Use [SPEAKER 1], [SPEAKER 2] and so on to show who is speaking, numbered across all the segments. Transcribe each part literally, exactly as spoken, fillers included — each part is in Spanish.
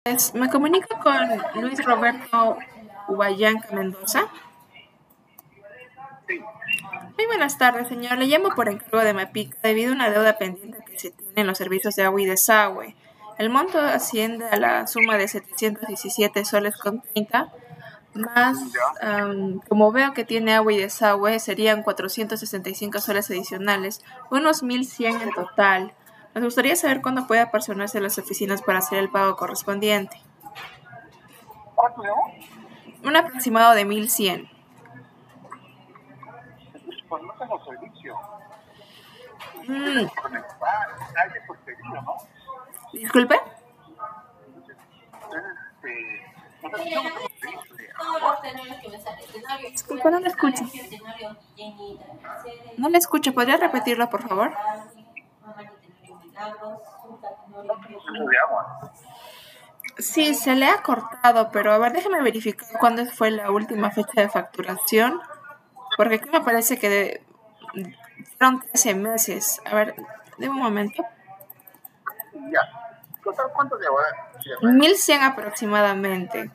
[SPEAKER 1] Pues, me comunico con Luis Roberto Huallanca Mendoza.
[SPEAKER 2] Sí,
[SPEAKER 1] Muy buenas tardes, señor. Le llamo por encargo de Mapica debido a una deuda pendiente que se tiene en los servicios de agua y desagüe. El monto asciende a la suma de setecientos diecisiete soles con treinta, más,
[SPEAKER 2] ya.
[SPEAKER 1] am, como veo que tiene agua y desagüe, serían cuatrocientos sesenta y cinco soles adicionales, unos mil cien en total. Nos gustaría saber cuándo puede apersonarse a las oficinas para hacer el pago correspondiente.
[SPEAKER 2] ¿Cuánto debo?
[SPEAKER 1] Un aproximado de mil cien.
[SPEAKER 2] Pues no tengo servicio. Tienes
[SPEAKER 1] Mm,
[SPEAKER 2] que conectar, hay que por pedido, ¿no?
[SPEAKER 1] Disculpe.
[SPEAKER 2] Entonces, este, o sea, yo no tengo servicio de
[SPEAKER 3] Todos
[SPEAKER 2] agua.
[SPEAKER 3] los tenores que me salen. Tenorio,
[SPEAKER 1] Disculpe, no le escucho.
[SPEAKER 3] tenorio, llenita,
[SPEAKER 1] No le escucho. ¿Podría repetirlo, por favor?
[SPEAKER 2] No tengo servicio de agua.
[SPEAKER 1] Sí, se le ha cortado, pero a ver, déjeme verificar cuándo fue la última fecha de facturación, porque aquí me parece que de- fueron trece meses. A ver, de un momento.
[SPEAKER 2] Ya. Total, ¿cuánto debo? Sí,
[SPEAKER 1] Mil cien aproximadamente.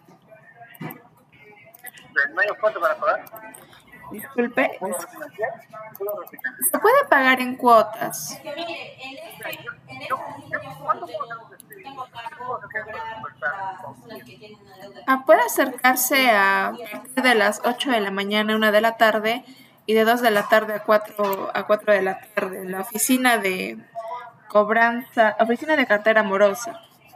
[SPEAKER 2] ¿no hay cuánto para pagar?
[SPEAKER 1] Disculpe,
[SPEAKER 2] ¿Puedo refinanciar? ¿Puedo refinanciar?
[SPEAKER 1] se puede pagar en cuotas.
[SPEAKER 3] Que mire, en
[SPEAKER 2] Ya,
[SPEAKER 3] este,
[SPEAKER 2] yo,
[SPEAKER 3] en
[SPEAKER 2] yo,
[SPEAKER 3] esta línea
[SPEAKER 2] yo,
[SPEAKER 3] yo solo
[SPEAKER 2] ¿cuánto puedo
[SPEAKER 3] tengo,
[SPEAKER 2] hacer este?
[SPEAKER 3] tengo a
[SPEAKER 2] ¿Qué puedo
[SPEAKER 3] cargo
[SPEAKER 2] hacer para
[SPEAKER 3] cobrar
[SPEAKER 2] conversar
[SPEAKER 3] las
[SPEAKER 2] con
[SPEAKER 3] personas que tienen una deuda.
[SPEAKER 1] Ah, puede acercarse a partir de las ocho de la mañana a una de la tarde y de dos de la tarde a cuatro a cuatro de la tarde en la oficina de cobranza, oficina de cartera morosa.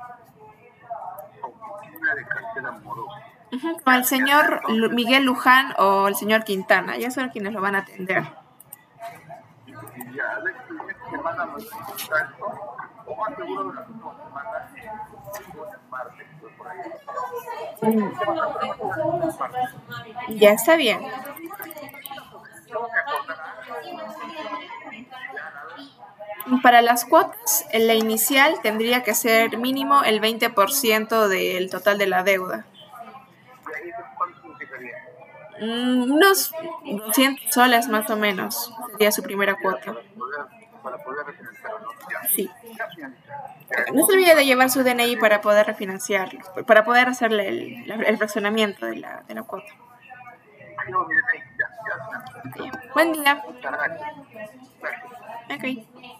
[SPEAKER 2] oficina de cartera morosa?
[SPEAKER 1] Ujú, con
[SPEAKER 2] Ya,
[SPEAKER 1] el
[SPEAKER 2] ya,
[SPEAKER 1] señor Lu-
[SPEAKER 2] entonces,
[SPEAKER 1] Miguel Luján o el señor Quintana, ya son quienes lo van a atender.
[SPEAKER 2] ya, a ver si esta semana me contesta esto, o más seguro de la próxima semana, el lunes, martes, pues por ahí.
[SPEAKER 1] Mm,
[SPEAKER 2] ¿Qué más tarde? ¿Más tarde? Lunes, martes.
[SPEAKER 1] Ya está bien.
[SPEAKER 2] Tengo que acordar algo, iniciar algo.
[SPEAKER 1] Para las cuotas, en la inicial tendría que ser mínimo el veinte por ciento del total de la deuda.
[SPEAKER 2] Y ahí es cuánto significaría.
[SPEAKER 1] Mm, unos doscientos soles más o menos sería su primera
[SPEAKER 2] Ya,
[SPEAKER 1] cuota.
[SPEAKER 2] para poder, para poder refinanciarlo, ¿no? Ya,
[SPEAKER 1] Sí.
[SPEAKER 2] ya, señorita. Ya,
[SPEAKER 1] No se olvide de
[SPEAKER 2] entonces,
[SPEAKER 1] llevar su D N I para poder refinanciarlo, para poder hacerle el, la- el fraccionamiento de la, de la cuota.
[SPEAKER 2] yo, miren ahí, ya, ya, señorita.
[SPEAKER 1] Ok. Buen día.
[SPEAKER 2] Muchas gracias. Gracias.
[SPEAKER 1] Ok.